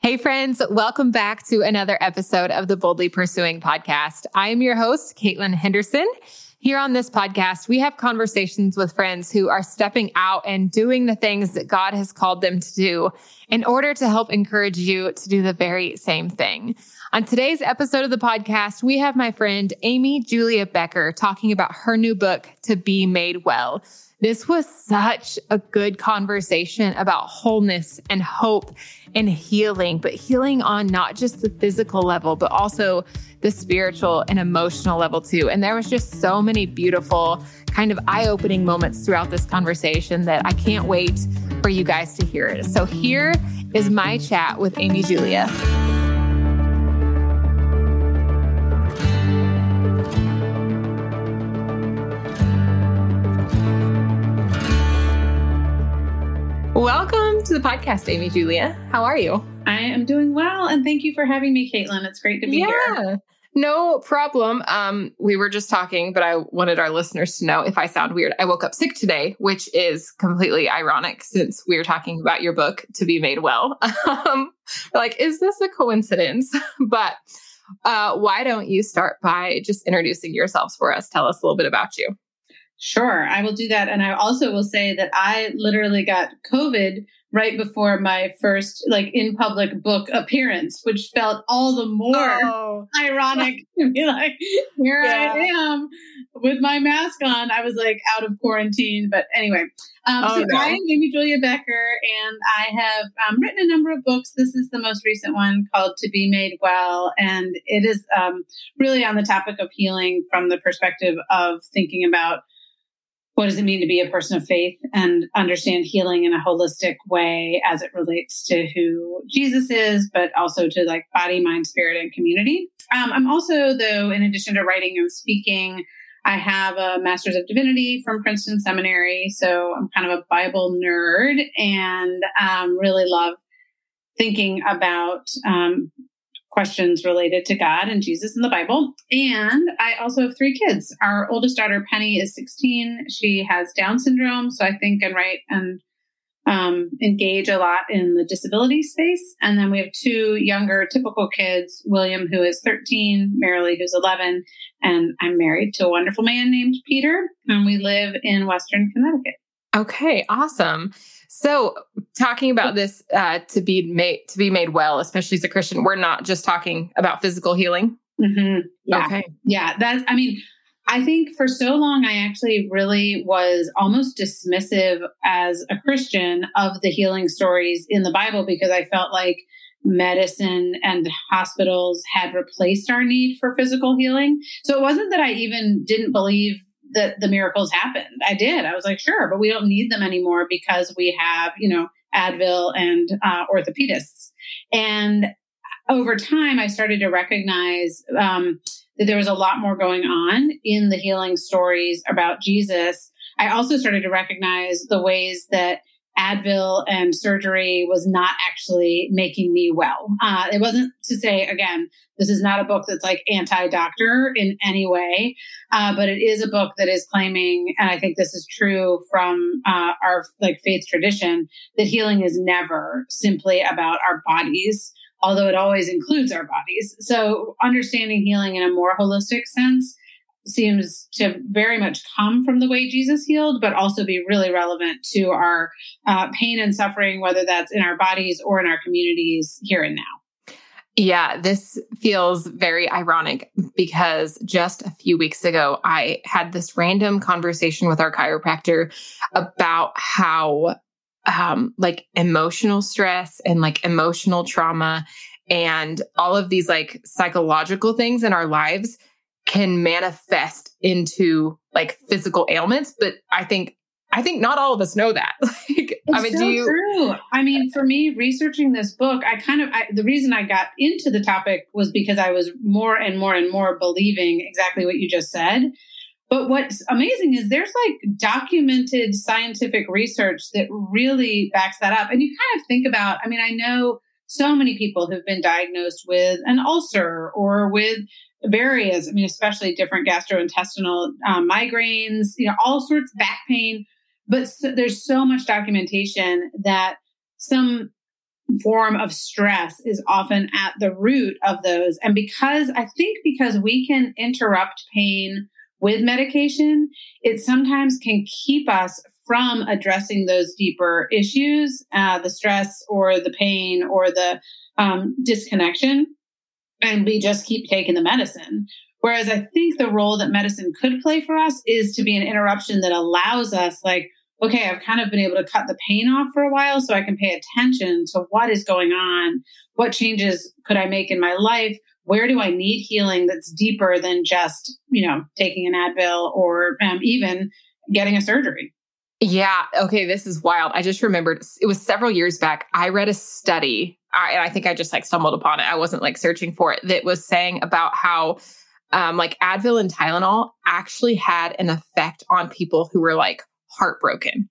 Hey friends, welcome back to another episode of the Boldly Pursuing podcast. I am your host, Caitlin Henderson. Here on this podcast, we have conversations with friends who are stepping out and doing the things that God has called them to do in order to help encourage you to do the very same thing. On today's episode of the podcast, we have my friend Amy Julia Becker talking about her new book, To Be Made Well. This was such a good conversation about wholeness and hope and healing, but healing on not just the physical level, but also the spiritual and emotional level too. And there was just so many beautiful kind of eye-opening moments throughout this conversation that I can't wait for you guys to hear it. So here is my chat with Amy Julia. Welcome to the podcast, Amy Julia. How are you? I am doing well, and thank you for having me, Caitlin. It's great to be here. No problem. We were just talking, but I wanted our listeners to know if I sound weird. I woke up sick today, which is completely ironic since we were talking about your book, To Be Made Well. Like, is this a coincidence? But why don't you start by just introducing yourselves for us? Tell us a little bit about you. Sure, I will do that. And I also will say that I literally got COVID right before my first in public book appearance, which felt all the more ironic to be like, here I am with my mask on. I was like out of quarantine. But anyway, I am Amy Julia Becker, and I have written a number of books. This is the most recent one called To Be Made Well. And it is really on the topic of healing from the perspective of thinking about what does it mean to be a person of faith and understand healing in a holistic way as it relates to who Jesus is, but also to body, mind, spirit, and community. I'm also, though, in addition to writing and speaking, I have a Master's of Divinity from Princeton Seminary. So I'm kind of a Bible nerd and really love thinking about questions related to God and Jesus in the Bible. And I also have 3 kids. Our oldest daughter, Penny, is 16. She has Down syndrome. So I think and write and engage a lot in the disability space. And then we have 2 younger typical kids, William, who is 13, Marilee, who's 11. And I'm married to a wonderful man named Peter. And we live in Western Connecticut. Okay, awesome. So talking about this to be made well, especially as a Christian, we're not just talking about physical healing. Mm-hmm. Yeah. Okay. Yeah. I think for so long, I actually really was almost dismissive as a Christian of the healing stories in the Bible because I felt like medicine and hospitals had replaced our need for physical healing. So it wasn't that I even didn't believe that the miracles happened. I did. I was like, sure, but we don't need them anymore because we have, Advil and orthopedists. And over time, I started to recognize that there was a lot more going on in the healing stories about Jesus. I also started to recognize the ways that Advil and surgery was not actually making me well. It wasn't to say, again, this is not a book that's anti-doctor in any way, but it is a book that is claiming, and I think this is true from our faith tradition, that healing is never simply about our bodies, although it always includes our bodies. So understanding healing in a more holistic sense seems to very much come from the way Jesus healed, but also be really relevant to our pain and suffering, whether that's in our bodies or in our communities here and now. Yeah, this feels very ironic because just a few weeks ago, I had this random conversation with our chiropractor about how emotional stress and emotional trauma and all of these psychological things in our lives can manifest into physical ailments. But I think not all of us know that. True. For me, researching this book, the reason I got into the topic was because I was more and more and more believing exactly what you just said. But what's amazing is there's documented scientific research that really backs that up. And you kind of think about, I know so many people who've been diagnosed with an ulcer or with various, especially different gastrointestinal migraines, all sorts of back pain. But there's so much documentation that some form of stress is often at the root of those. And because we can interrupt pain with medication, it sometimes can keep us from addressing those deeper issues, the stress or the pain or the disconnection. And we just keep taking the medicine. Whereas I think the role that medicine could play for us is to be an interruption that allows us, like, okay, I've kind of been able to cut the pain off for a while so I can pay attention to what is going on. What changes could I make in my life? Where do I need healing that's deeper than just, taking an Advil or even getting a surgery? Yeah. Okay. This is wild. I just remembered it was several years back. I read a study. I think I just stumbled upon it. I wasn't searching for it, that was saying about how Advil and Tylenol actually had an effect on people who were heartbroken.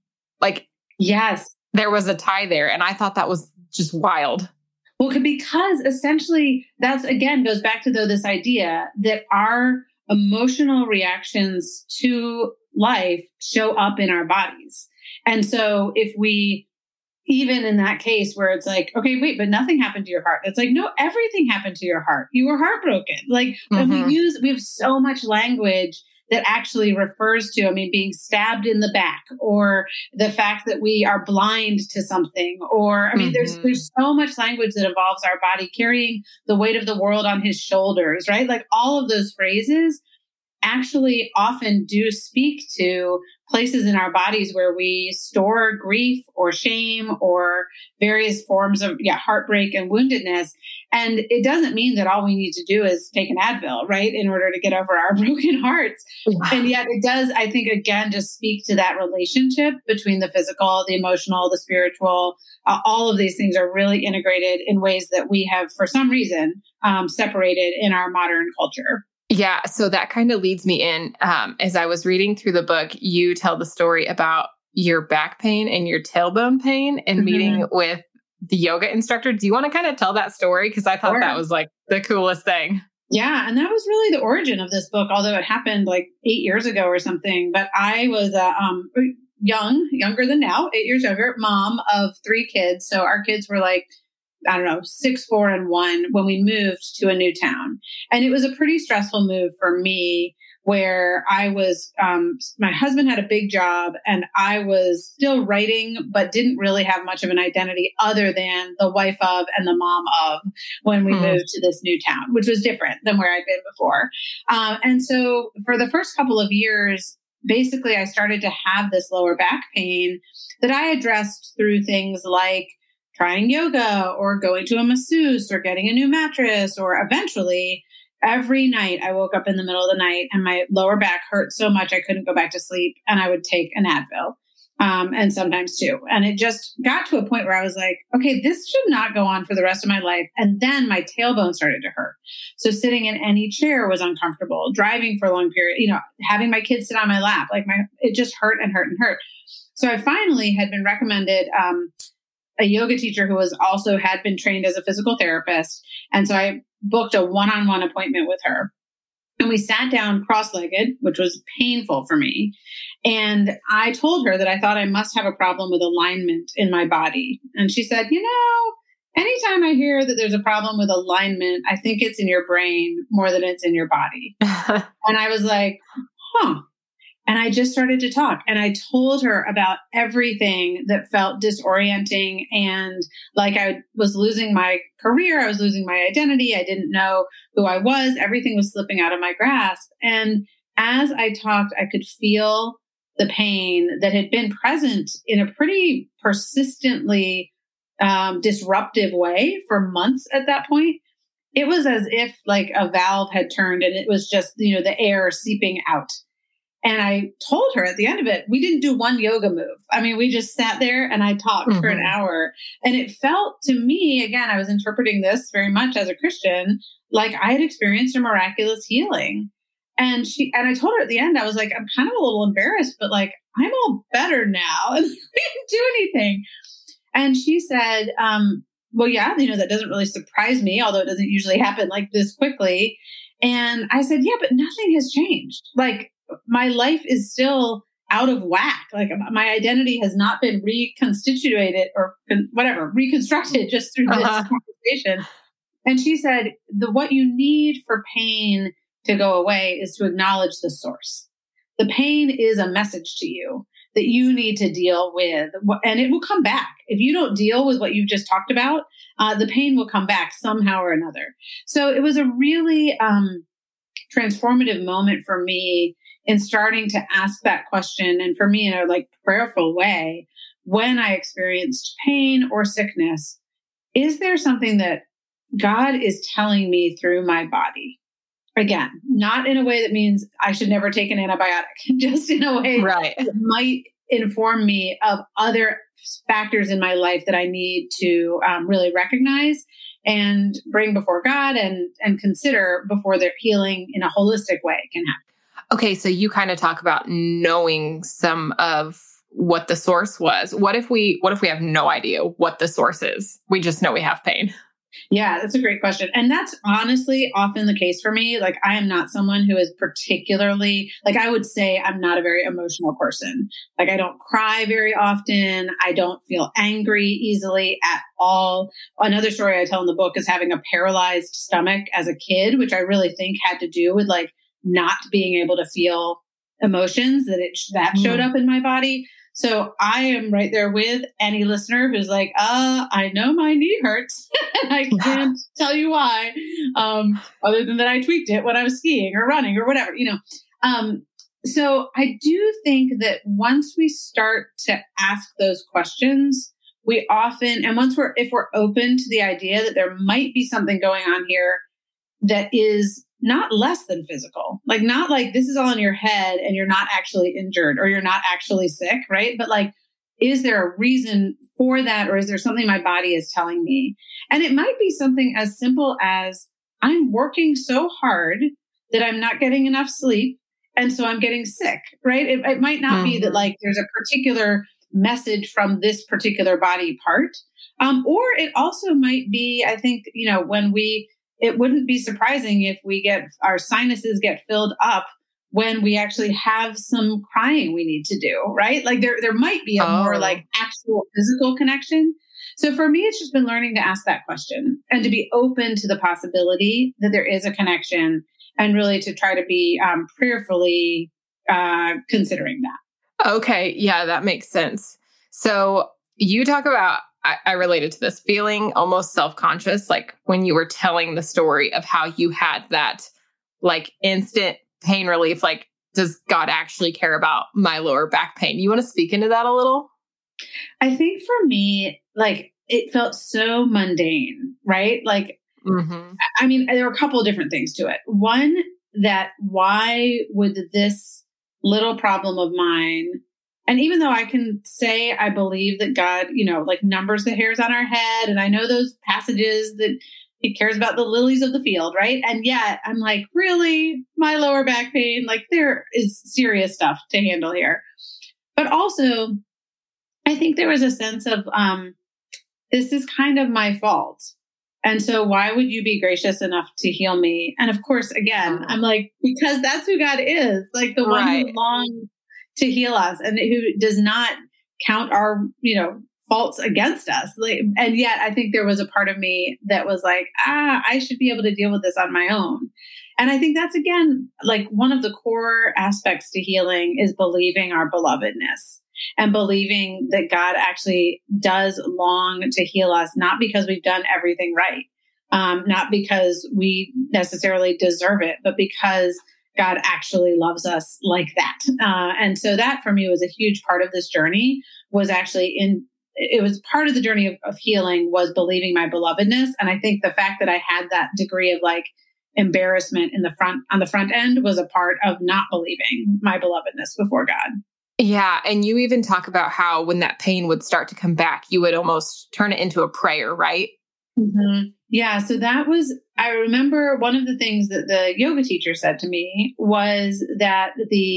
Yes, there was a tie there. And I thought that was just wild. Well, because essentially that's, again, goes back to this idea that our emotional reactions to life show up in our bodies. And so if we, even in that case where it's okay, wait, but nothing happened to your heart. It's no, everything happened to your heart. You were heartbroken. And we have so much language that actually refers to, being stabbed in the back, or the fact that we are blind to something, or, there's so much language that involves our body carrying the weight of the world on his shoulders, right? All of those phrases actually often do speak to places in our bodies where we store grief or shame or various forms of heartbreak and woundedness. And it doesn't mean that all we need to do is take an Advil, right, in order to get over our broken hearts. Wow. And yet it does, I think, again, just speak to that relationship between the physical, the emotional, the spiritual. All of these things are really integrated in ways that we have, for some reason, separated in our modern culture. Yeah. So that kind of leads me in. As I was reading through the book, you tell the story about your back pain and your tailbone pain and meeting with the yoga instructor. Do you want to kind of tell that story? Because I thought that was the coolest thing. Yeah. And that was really the origin of this book, although it happened 8 years ago or something. But I was younger than now, 8 years younger, mom of 3 kids. So our kids were 6, 4, and 1 when we moved to a new town. And it was a pretty stressful move for me, where I was, my husband had a big job and I was still writing, but didn't really have much of an identity other than the wife of and the mom of when we moved to this new town, which was different than where I'd been before. And so for the first couple of years, basically I started to have this lower back pain that I addressed through things like trying yoga or going to a masseuse or getting a new mattress, or eventually every night I woke up in the middle of the night and my lower back hurt so much I couldn't go back to sleep, and I would take an Advil, and sometimes 2. And it just got to a point where I was okay, this should not go on for the rest of my life. And then my tailbone started to hurt. So sitting in any chair was uncomfortable, driving for a long period, having my kids sit on my lap, it just hurt and hurt and hurt. So I finally had been recommended, a yoga teacher who had been trained as a physical therapist. And so I booked a one-on-one appointment with her. And we sat down cross-legged, which was painful for me. And I told her that I thought I must have a problem with alignment in my body. And she said, anytime I hear that there's a problem with alignment, I think it's in your brain more than it's in your body. And I was huh. And I just started to talk, and I told her about everything that felt disorienting and I was losing my career. I was losing my identity. I didn't know who I was. Everything was slipping out of my grasp. And as I talked, I could feel the pain that had been present in a pretty persistently disruptive way for months at that point. It was as if a valve had turned and it was just, the air seeping out. And I told her at the end of it, we didn't do one yoga move. We just sat there and I talked for an hour. And it felt to me, again, I was interpreting this very much as a Christian, I had experienced a miraculous healing. And I told her at the end, I was I'm kind of a little embarrassed, but I'm all better now. And we didn't do anything. And she said, well, yeah, that doesn't really surprise me, although it doesn't usually happen this quickly. And I said, yeah, but nothing has changed. My life is still out of whack. Like my identity has not been reconstituted or reconstructed just through this conversation. And she said, what you need for pain to go away is to acknowledge the source. The pain is a message to you that you need to deal with, and it will come back. If you don't deal with what you've just talked about, the pain will come back somehow or another. So it was a really transformative moment for me in starting to ask that question. And for me, in a like prayerful way, when I experienced pain or sickness, is there something that God is telling me through my body? Again, not in a way that means I should never take an antibiotic, just in a way that might inform me of other factors in my life that I need to really recognize and bring before God and consider before their healing in a holistic way can happen. Okay, so you kind of talk about knowing some of what the source was. What if we have no idea what the source is? We just know we have pain. Yeah, that's a great question. And that's honestly often the case for me. Like, I am not someone who is particularly, like, I would say I'm not a very emotional person. Like, I don't cry very often. I don't feel angry easily at all. Another story I tell in the book is having a paralyzed stomach as a kid, which I really think had to do with like not being able to feel emotions that showed up in my body. So I am right there with any listener who's like, I know my knee hurts and I can't tell you why, other than that I tweaked it when I was skiing or running or whatever, So I do think that once we start to ask those questions, we often, and if we're open to the idea that there might be something going on here that is not less than physical, like not like this is all in your head and you're not actually injured or you're not actually sick, right? But like, is there a reason for that? Or is there something my body is telling me? And it might be something as simple as I'm working so hard that I'm not getting enough sleep. And so I'm getting sick, right? It might not be that like there's a particular message from this particular body part. Or it also might be, I think, it wouldn't be surprising if our sinuses get filled up when we actually have some crying we need to do, right? Like there might be a more like actual physical connection. So for me, it's just been learning to ask that question and to be open to the possibility that there is a connection and really to try to be prayerfully considering that. Okay. Yeah, that makes sense. So you talk about, I related to this feeling almost self-conscious, like when you were telling the story of how you had that like instant pain relief, like, does God actually care about my lower back pain? You want to speak into that a little? I think for me, like it felt so mundane, right? Like, I mean, there were a couple of different things to it. One, that why would this little problem of mine, and even though I can say I believe that God, like numbers the hairs on our head, and I know those passages that he cares about the lilies of the field, right? And yet I'm like, really? My lower back pain? Like there is serious stuff to handle here. But also, I think there was a sense of, this is kind of my fault. And so why would you be gracious enough to heal me? And of course, again, I'm like, because that's who God is, like the one who longs to heal us and who does not count our, faults against us. Like, and yet I think there was a part of me that was like, I should be able to deal with this on my own. And I think that's, again, like one of the core aspects to healing is believing our belovedness and believing that God actually does long to heal us, not because we've done everything right, not because we necessarily deserve it, but because God actually loves us like that. And so that for me was a huge part of this journey, was actually it was part of the journey of healing was believing my belovedness. And I think the fact that I had that degree of like embarrassment on the front end was a part of not believing my belovedness before God. Yeah. And you even talk about how when that pain would start to come back, you would almost turn it into a prayer, right? Mm-hmm. Yeah. So I remember one of the things that the yoga teacher said to me was that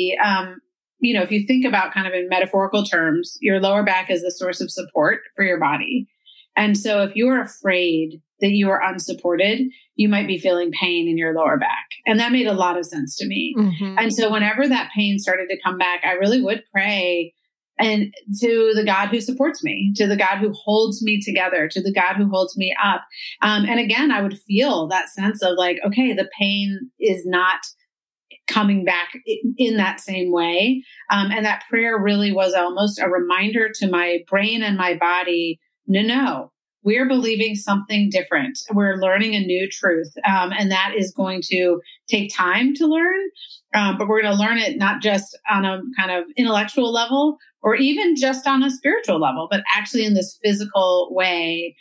if you think about kind of in metaphorical terms, your lower back is the source of support for your body. And so if you're afraid that you are unsupported, you might be feeling pain in your lower back. And that made a lot of sense to me. Mm-hmm. And so whenever that pain started to come back, I really would pray and to the God who supports me, to the God who holds me together, to the God who holds me up. And again, I would feel that sense of like, okay, the pain is not coming back in that same way. And that prayer really was almost a reminder to my brain and my body, no, we're believing something different. We're learning a new truth. And that is going to take time to learn. But we're going to learn it not just on a kind of intellectual level or even just on a spiritual level, but actually in this physical way.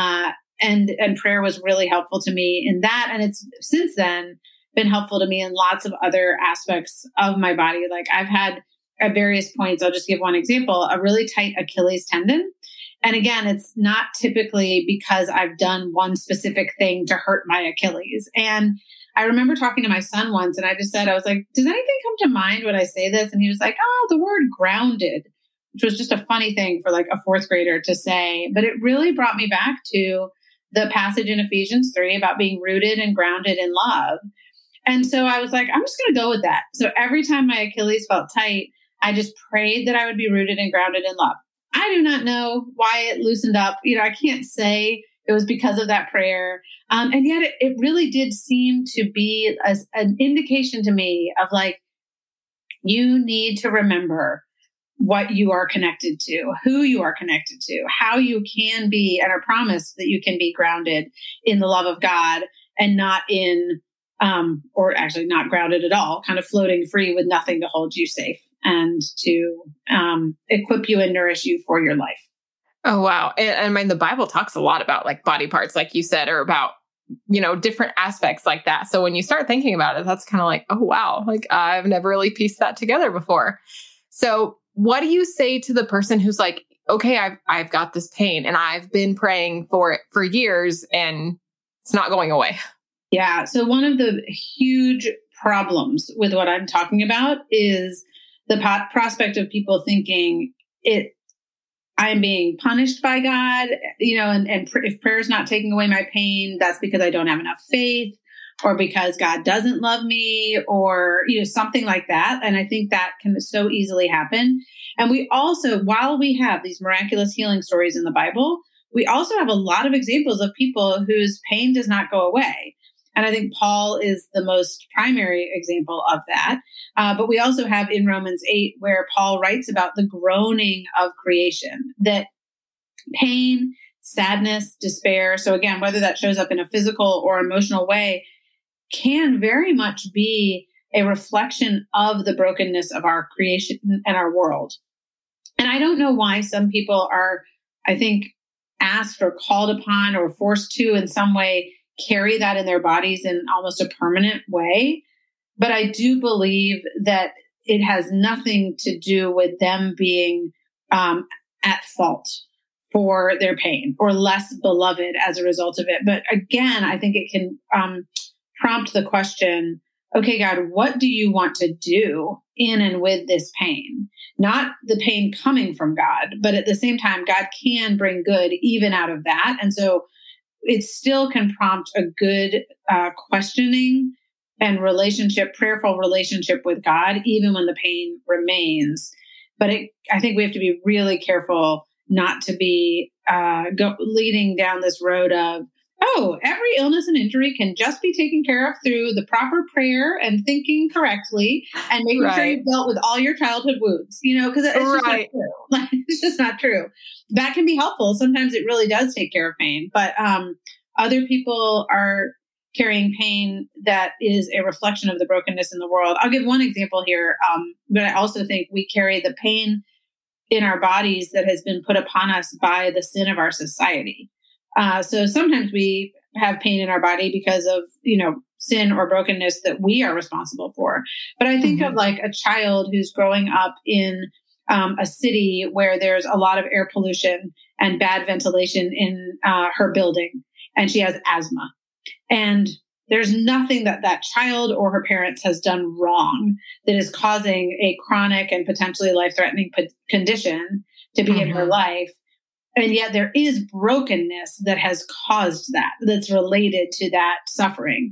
And prayer was really helpful to me in that. And it's since then been helpful to me in lots of other aspects of my body. Like I've had at various points, I'll just give one example, a really tight Achilles tendon. And again, it's not typically because I've done one specific thing to hurt my Achilles. And I remember talking to my son once and I just said, I was like, does anything come to mind when I say this? And he was like, oh, the word grounded, which was just a funny thing for like a fourth grader to say. But it really brought me back to the passage in Ephesians 3 about being rooted and grounded in love. And so I was like, I'm just going to go with that. So every time my Achilles felt tight, I just prayed that I would be rooted and grounded in love. I do not know why it loosened up. I can't say it was because of that prayer. And yet it really did seem to be an indication to me of like, you need to remember what you are connected to, who you are connected to, how you can be, and are promised that you can be grounded in the love of God and not in, or actually not grounded at all, kind of floating free with nothing to hold you safe and to equip you and nourish you for your life. Oh, wow. And I mean, the Bible talks a lot about like body parts, like you said, or about, different aspects like that. So when you start thinking about it, that's kind of like, oh, wow, like I've never really pieced that together before. So what do you say to the person who's like, okay, I've got this pain and I've been praying for it for years and it's not going away? Yeah. So one of the huge problems with what I'm talking about is the prospect of people thinking I'm being punished by God, and if prayer is not taking away my pain, that's because I don't have enough faith or because God doesn't love me or, something like that. And I think that can so easily happen. And we also, while we have these miraculous healing stories in the Bible, we also have a lot of examples of people whose pain does not go away. And I think Paul is the most primary example of that. But we also have in Romans 8, where Paul writes about the groaning of creation, that pain, sadness, despair. So again, whether that shows up in a physical or emotional way, can very much be a reflection of the brokenness of our creation and our world. And I don't know why some people are, I think, asked or called upon or forced to in some way carry that in their bodies in almost a permanent way. But I do believe that it has nothing to do with them being at fault for their pain or less beloved as a result of it. But again, I think it can prompt the question, okay, God, what do you want to do in and with this pain? Not the pain coming from God, but at the same time, God can bring good even out of that. And so it still can prompt a good questioning and prayerful relationship with God, even when the pain remains. But I think we have to be really careful not to be leading down this road of, every illness and injury can just be taken care of through the proper prayer and thinking correctly and making sure you've dealt with all your childhood wounds, because it's just not true. It's just not true. That can be helpful. Sometimes it really does take care of pain, but other people are carrying pain that is a reflection of the brokenness in the world. I'll give one example here, but I also think we carry the pain in our bodies that has been put upon us by the sin of our society. So sometimes we have pain in our body because of, sin or brokenness that we are responsible for. But I think of like a child who's growing up in a city where there's a lot of air pollution and bad ventilation in her building, and she has asthma. And there's nothing that child or her parents has done wrong that is causing a chronic and potentially life-threatening condition to be in her life. And yet there is brokenness that has caused that, that's related to that suffering.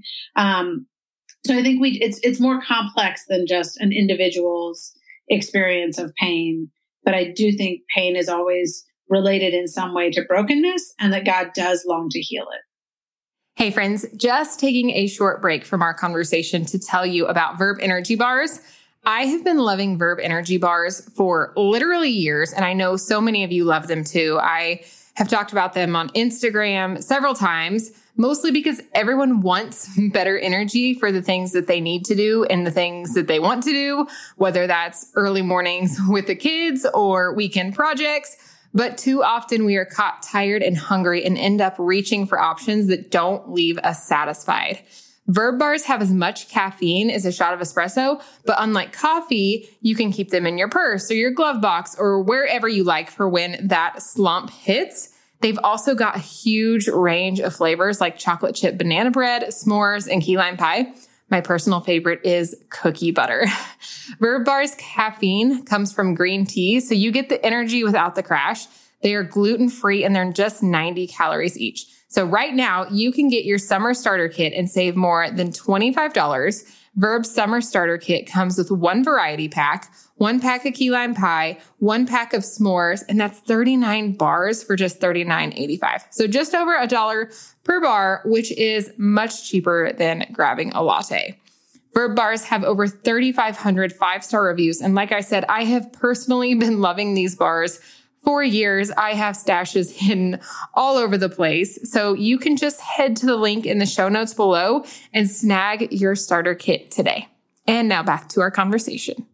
So I think it's more complex than just an individual's experience of pain. But I do think pain is always related in some way to brokenness, and that God does long to heal it. Hey friends, just taking a short break from our conversation to tell you about Verb Energy Bars. I have been loving Verb Energy Bars for literally years, and I know so many of you love them too. I have talked about them on Instagram several times, mostly because everyone wants better energy for the things that they need to do and the things that they want to do, whether that's early mornings with the kids or weekend projects. But too often we are caught tired and hungry and end up reaching for options that don't leave us satisfied. Verb bars have as much caffeine as a shot of espresso, but unlike coffee, you can keep them in your purse or your glove box or wherever you like for when that slump hits. They've also got a huge range of flavors like chocolate chip banana bread, s'mores, and key lime pie. My personal favorite is cookie butter. Verb bars caffeine comes from green tea, so you get the energy without the crash. They are gluten-free and they're just 90 calories each. So right now, you can get your summer starter kit and save more than $25. Verb's summer starter kit comes with one variety pack, one pack of key lime pie, one pack of s'mores, and that's 39 bars for just $39.85. So just over $1 per bar, which is much cheaper than grabbing a latte. Verb bars have over 3,500 five-star reviews. And like I said, I have personally been loving these bars for years. I have stashes hidden all over the place. So you can just head to the link in the show notes below and snag your starter kit today. And now back to our conversation.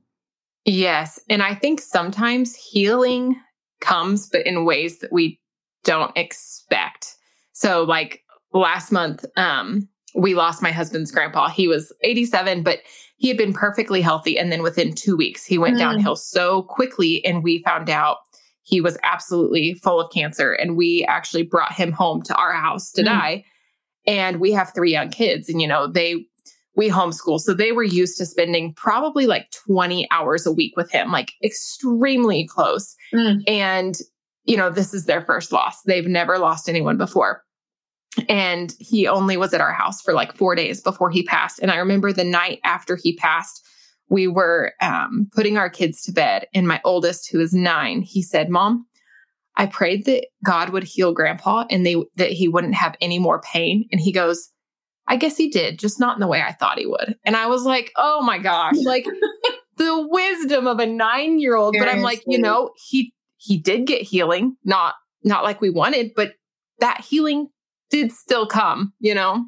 Yes. And I think sometimes healing comes, but in ways that we don't expect. So like last month, we lost my husband's grandpa. He was 87, but he had been perfectly healthy. And then within 2 weeks, he went downhill so quickly. And we found out he was absolutely full of cancer. And we actually brought him home to our house to die. And we have 3 young kids. And, we homeschool. So they were used to spending probably like 20 hours a week with him, like extremely close. And, this is their first loss. They've never lost anyone before. And he only was at our house for like 4 days before he passed. And I remember the night after he passed, we were putting our kids to bed. And my oldest, who is 9, he said, "Mom, I prayed that God would heal Grandpa and that he wouldn't have any more pain." And he goes, "I guess he did, just not in the way I thought he would." And I was like, oh my gosh, like the wisdom of a 9-year-old. But I'm like, he did get healing, not like we wanted, but that healing did still come, No,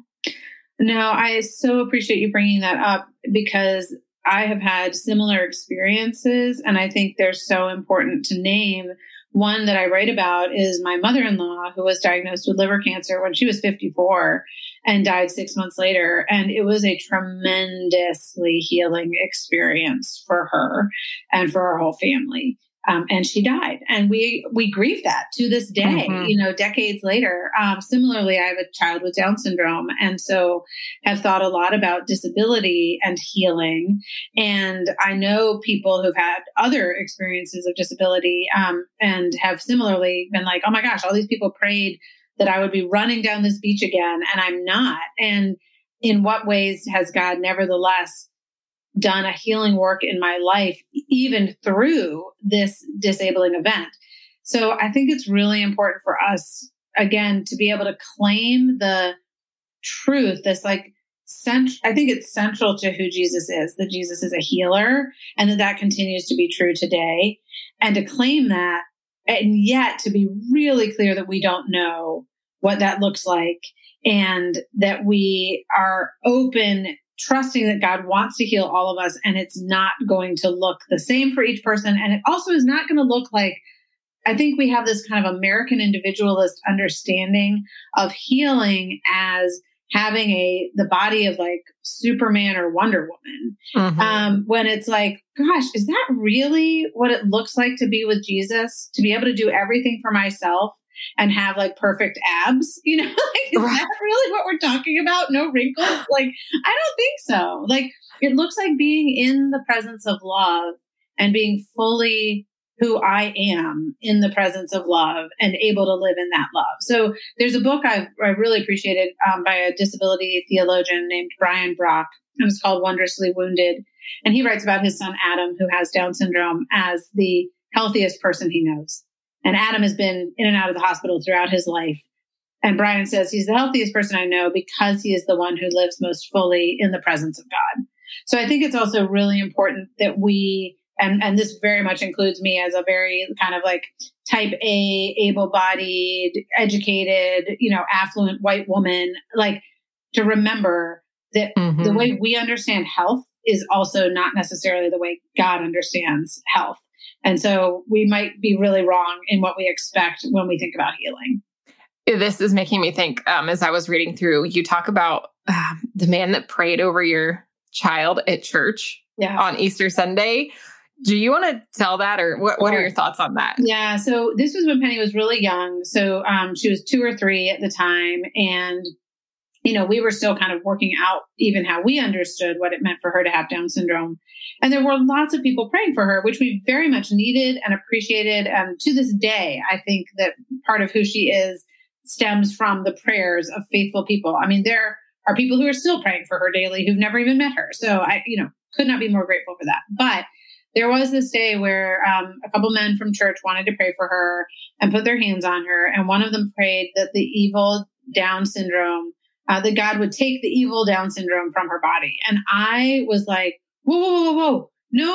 I so appreciate you bringing that up because I have had similar experiences, and I think they're so important to name. One that I write about is my mother-in-law, who was diagnosed with liver cancer when she was 54 and died 6 months later. And it was a tremendously healing experience for her and for our whole family. And she died. And we grieve that to this day, decades later. Similarly, I have a child with Down syndrome. And so have thought a lot about disability and healing. And I know people who've had other experiences of disability, and have similarly been like, oh my gosh, all these people prayed that I would be running down this beach again. And I'm not. And in what ways has God nevertheless done a healing work in my life, even through this disabling event? So I think it's really important for us, again, to be able to claim the truth, this I think it's central to who Jesus is, that Jesus is a healer and that continues to be true today. And to claim that, and yet to be really clear that we don't know what that looks like, and that we are open, trusting that God wants to heal all of us, and it's not going to look the same for each person. And it also is not going to look like, I think we have this kind of American individualist understanding of healing as having the body of like Superman or Wonder Woman. When it's like, gosh, is that really what it looks like to be with Jesus? To be able to do everything for myself and have like perfect abs, is that really what we're talking about? No wrinkles? Like, I don't think so. Like, it looks like being in the presence of love and being fully who I am in the presence of love and able to live in that love. So there's a book I really appreciated by a disability theologian named Brian Brock, and it's called Wondrously Wounded. And he writes about his son, Adam, who has Down syndrome, as the healthiest person he knows. And Adam has been in and out of the hospital throughout his life. And Brian says he's the healthiest person I know because he is the one who lives most fully in the presence of God. So I think it's also really important that we, and this very much includes me as a very kind of like type A, able-bodied, educated, affluent white woman, like to remember that the way we understand health is also not necessarily the way God understands health. And so we might be really wrong in what we expect when we think about healing. This is making me think, as I was reading through, you talk about the man that prayed over your child at church on Easter Sunday. Do you want to tell that, or what are your thoughts on that? Yeah. So this was when Penny was really young. So she was 2 or 3 at the time. And, we were still kind of working out even how we understood what it meant for her to have Down syndrome. And there were lots of people praying for her, which we very much needed and appreciated. And to this day, I think that part of who she is stems from the prayers of faithful people. I mean, there are people who are still praying for her daily who've never even met her. So I, could not be more grateful for that. But there was this day where a couple men from church wanted to pray for her and put their hands on her. And one of them prayed that the evil Down syndrome, that God would take the evil Down syndrome from her body. And I was like, whoa.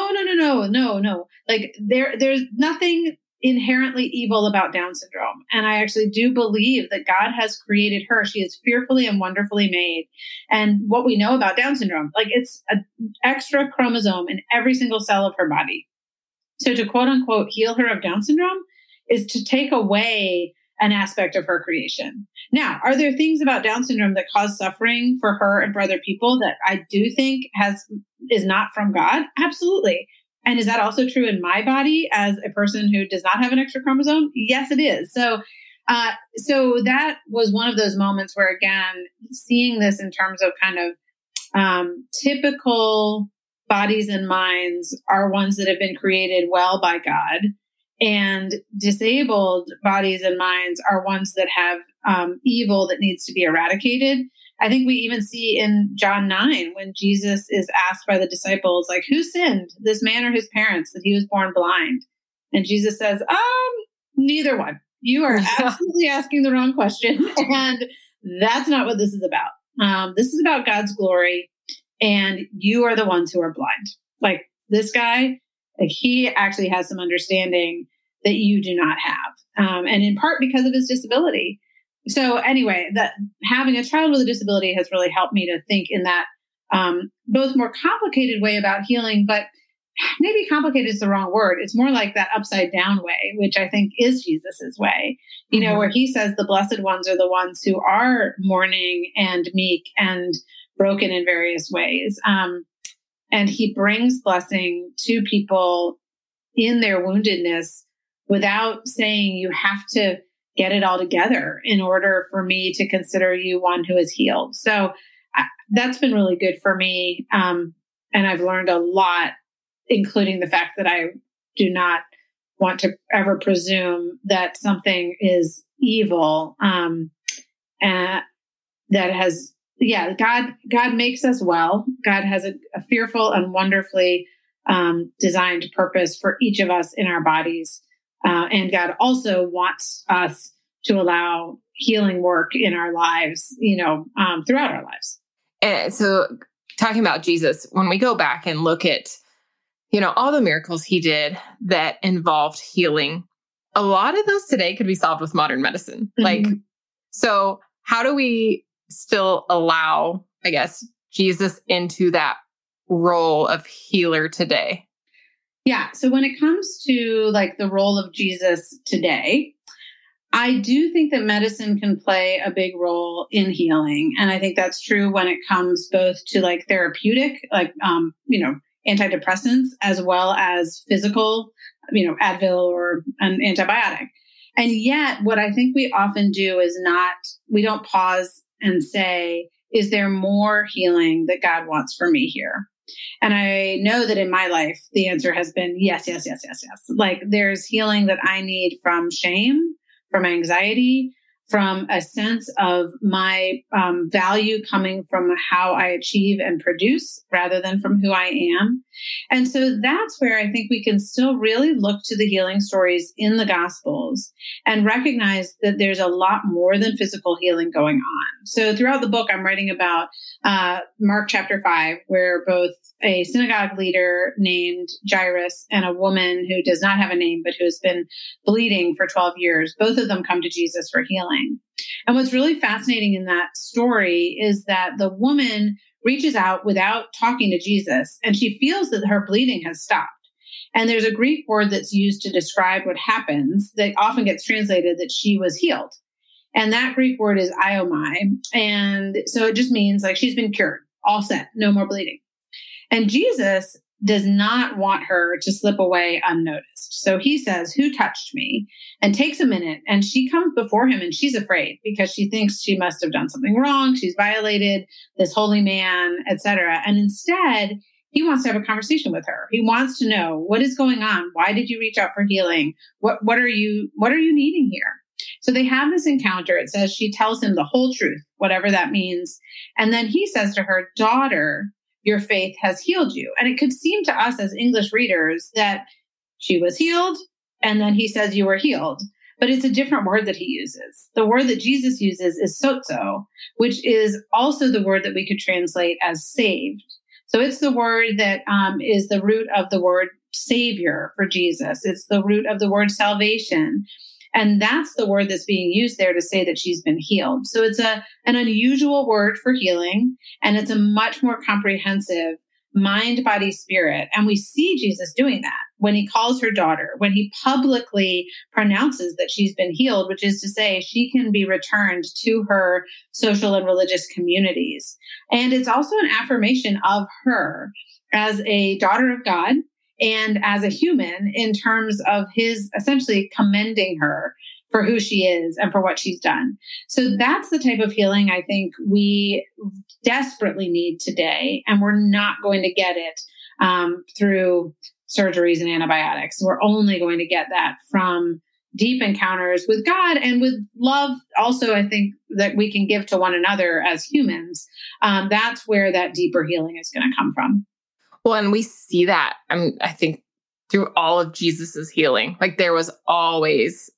No. Like there's nothing inherently evil about Down syndrome. And I actually do believe that God has created her. She is fearfully and wonderfully made. And what we know about Down syndrome, like it's an extra chromosome in every single cell of her body. So to quote unquote heal her of Down syndrome is to take away an aspect of her creation. Now, are there things about Down syndrome that cause suffering for her and for other people that I do think is not from God? Absolutely. And is that also true in my body as a person who does not have an extra chromosome? Yes, it is. So that was one of those moments where, again, seeing this in terms of kind of typical bodies and minds are ones that have been created well by God, and disabled bodies and minds are ones that have evil that needs to be eradicated. I think we even see in John 9, when Jesus is asked by the disciples, like, who sinned, this man or his parents, that he was born blind? And Jesus says, neither one. You are absolutely asking the wrong question. And that's not what this is about. This is about God's glory. And you are the ones who are blind. Like this guy, like he actually has some understanding that you do not have. And in part because of his disability. So anyway, that having a child with a disability has really helped me to think in that both more complicated way about healing, but maybe complicated is the wrong word. It's more like that upside down way, which I think is Jesus's way, where he says the blessed ones are the ones who are mourning and meek and broken in various ways. And he brings blessing to people in their woundedness without saying you have to get it all together in order for me to consider you one who is healed. So that's been really good for me. And I've learned a lot, including the fact that I do not want to ever presume that something is evil. And that has, God makes us well. God has a fearful and wonderfully designed purpose for each of us in our bodies. And God also wants us to allow healing work in our lives, throughout our lives. And so talking about Jesus, when we go back and look at, all the miracles he did that involved healing, a lot of those today could be solved with modern medicine. Mm-hmm. So how do we still allow, I guess, Jesus into that role of healer today? Yeah. So when it comes to the role of Jesus today, I do think that medicine can play a big role in healing. And I think that's true when it comes both to therapeutic, antidepressants, as well as physical, Advil or an antibiotic. And yet what I think we often do is we don't pause and say, is there more healing that God wants for me here? And I know that in my life, the answer has been yes, yes, yes, yes, yes. Like there's healing that I need from shame, from anxiety, from a sense of my value coming from how I achieve and produce rather than from who I am. And so that's where I think we can still really look to the healing stories in the Gospels and recognize that there's a lot more than physical healing going on. So throughout the book, I'm writing about Mark chapter 5, where both a synagogue leader named Jairus and a woman who does not have a name, but who has been bleeding for 12 years, both of them come to Jesus for healing. And what's really fascinating in that story is that the woman reaches out without talking to Jesus, and she feels that her bleeding has stopped. And there's a Greek word that's used to describe what happens that often gets translated that she was healed. And that Greek word is iomai. And so it just means like she's been cured, all set, no more bleeding. And Jesus does not want her to slip away unnoticed. So he says, "Who touched me?" and takes a minute. And she comes before him and she's afraid because she thinks she must have done something wrong. She's violated this holy man, etc. And instead, he wants to have a conversation with her. He wants to know what is going on. Why did you reach out for healing? What are you needing here? So they have this encounter. It says she tells him the whole truth, whatever that means. And then he says to her, "Daughter, your faith has healed you." And it could seem to us as English readers that she was healed, and then he says you were healed. But it's a different word that he uses. The word that Jesus uses is sozo, which is also the word that we could translate as saved. So it's the word that is the root of the word savior for Jesus. It's the root of the word salvation. And that's the word that's being used there to say that she's been healed. So it's an unusual word for healing, and it's a much more comprehensive mind, body, spirit. And we see Jesus doing that when he calls her daughter, when he publicly pronounces that she's been healed, which is to say she can be returned to her social and religious communities. And it's also an affirmation of her as a daughter of God and as a human in terms of his essentially commending her for who she is and for what she's done. So that's the type of healing I think we desperately need today. And we're not going to get it through surgeries and antibiotics. We're only going to get that from deep encounters with God and with love. Also, I think that we can give to one another as humans. That's where that deeper healing is going to come from. Well, and we see that, I think, through all of Jesus's healing. Like there was always,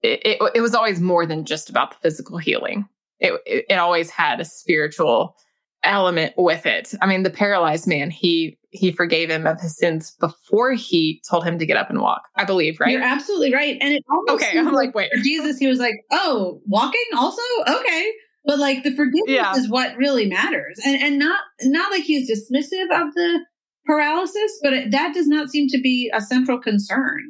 it was always more than just about the physical healing. It always had a spiritual element with it. I mean, the paralyzed man, he forgave him of his sins before he told him to get up and walk, I believe, right? You're absolutely right. And it almost okay, I'm like, wait. Jesus, he was like, "Oh, walking also? Okay." But like the forgiveness is what really matters. And not like he's dismissive of the paralysis, but that does not seem to be a central concern.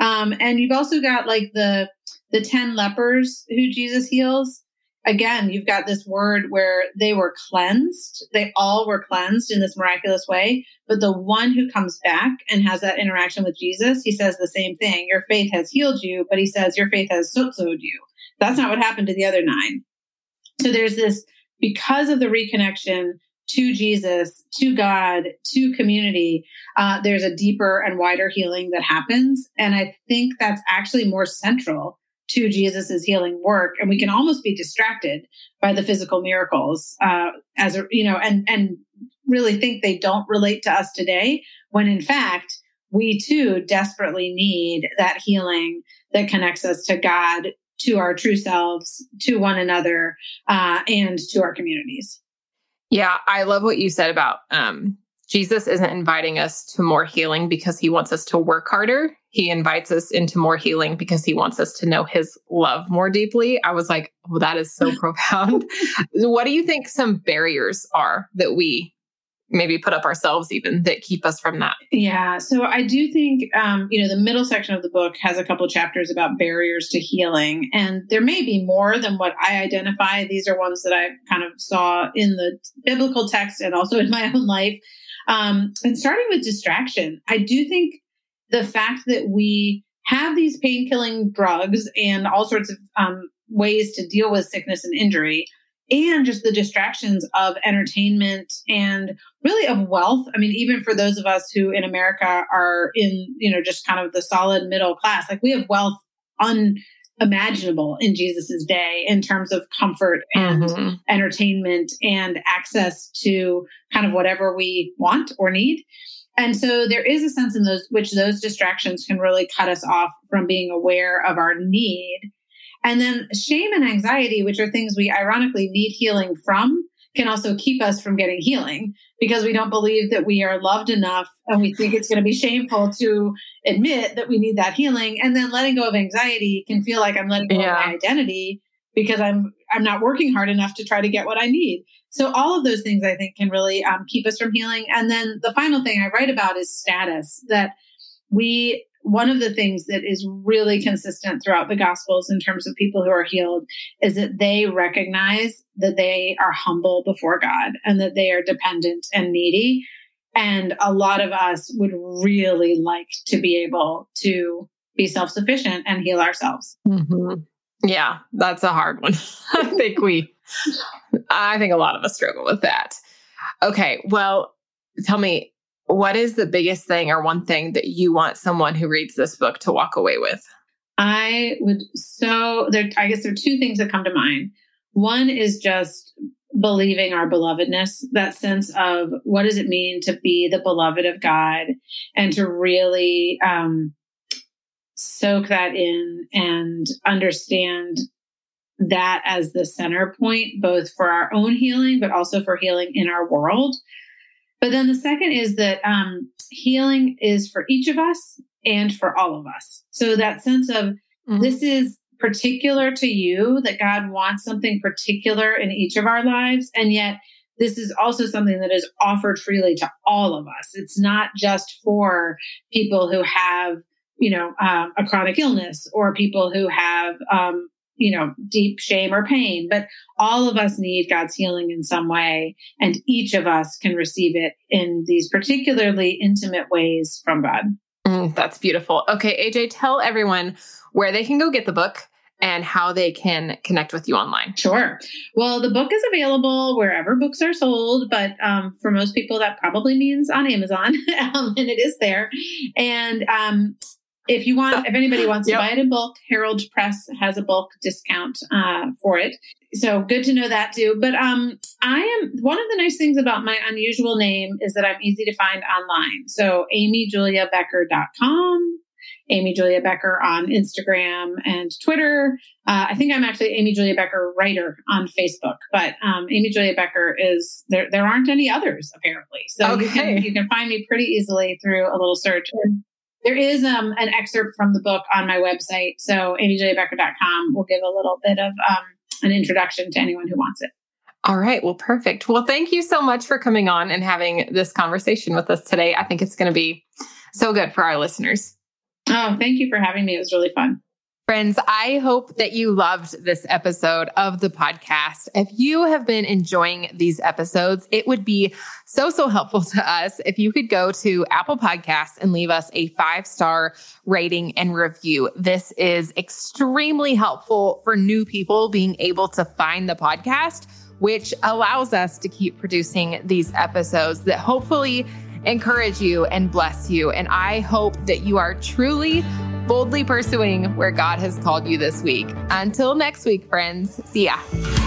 And you've also got like the 10 lepers who Jesus heals. Again, you've got this word where they were cleansed. They all were cleansed in this miraculous way. But the one who comes back and has that interaction with Jesus, he says the same thing. Your faith has healed you, but he says your faith has sozoed you. That's not what happened to the other 9. So there's this, because of the reconnection to Jesus, to God, to community, there's a deeper and wider healing that happens. And I think that's actually more central to Jesus's healing work. And we can almost be distracted by the physical miracles, and really think they don't relate to us today, when in fact, we too desperately need that healing that connects us to God, to our true selves, to one another, and to our communities. Yeah, I love what you said about Jesus isn't inviting us to more healing because he wants us to work harder. He invites us into more healing because he wants us to know his love more deeply. I was like, oh, that is so profound. What do you think some barriers are that we maybe put up ourselves even that keep us from that? Yeah. So I do think, the middle section of the book has a couple of chapters about barriers to healing. And there may be more than what I identify. These are ones that I kind of saw in the biblical text and also in my own life. And starting with distraction, I do think the fact that we have these pain-killing drugs and all sorts of ways to deal with sickness and injury and just the distractions of entertainment and really of wealth. I mean, even for those of us who in America are in, just kind of the solid middle class, like we have wealth unimaginable in Jesus's day in terms of comfort and entertainment and access to kind of whatever we want or need. And so there is a sense in those distractions can really cut us off from being aware of our need. And then shame and anxiety, which are things we ironically need healing from, can also keep us from getting healing because we don't believe that we are loved enough and we think it's going to be shameful to admit that we need that healing. And then letting go of anxiety can feel like I'm letting go of my identity because I'm not working hard enough to try to get what I need. So all of those things I think can really keep us from healing. And then the final thing I write about is status, that one of the things that is really consistent throughout the Gospels in terms of people who are healed is that they recognize that they are humble before God and that they are dependent and needy. And a lot of us would really like to be able to be self-sufficient and heal ourselves. Mm-hmm. Yeah, that's a hard one. I think a lot of us struggle with that. Okay, well, tell me, what is the biggest thing or one thing that you want someone who reads this book to walk away with? I guess there are two things that come to mind. One is just believing our belovedness, that sense of what does it mean to be the beloved of God and to really soak that in and understand that as the center point, both for our own healing, but also for healing in our world. But then the second is that healing is for each of us and for all of us. So that sense of this is particular to you, that God wants something particular in each of our lives. And yet this is also something that is offered freely to all of us. It's not just for people who have, a chronic illness or people who have, deep shame or pain, but all of us need God's healing in some way. And each of us can receive it in these particularly intimate ways from God. That's beautiful. Okay, AJ, tell everyone where they can go get the book and how they can connect with you online. Sure. Well, the book is available wherever books are sold, but for most people, that probably means on Amazon, and it is there. And if anybody wants to buy it in bulk, Herald Press has a bulk discount for it. So good to know that too. But one of the nice things about my unusual name is that I'm easy to find online. So amyjuliabecker.com, Amy Julia Becker on Instagram and Twitter. I think I'm actually Amy Julia Becker writer on Facebook, but Amy Julia Becker is there. There aren't any others apparently. So you can find me pretty easily through a little search. And there is an excerpt from the book on my website. So amyjuliabecker.com will give a little bit of an introduction to anyone who wants it. All right. Well, perfect. Well, thank you so much for coming on and having this conversation with us today. I think it's going to be so good for our listeners. Oh, thank you for having me. It was really fun. Friends, I hope that you loved this episode of the podcast. If you have been enjoying these episodes, it would be so helpful to us if you could go to Apple Podcasts and leave us a 5-star rating and review. This is extremely helpful for new people being able to find the podcast, which allows us to keep producing these episodes that hopefully encourage you and bless you. And I hope that you are truly boldly pursuing where God has called you this week. Until next week, friends. See ya.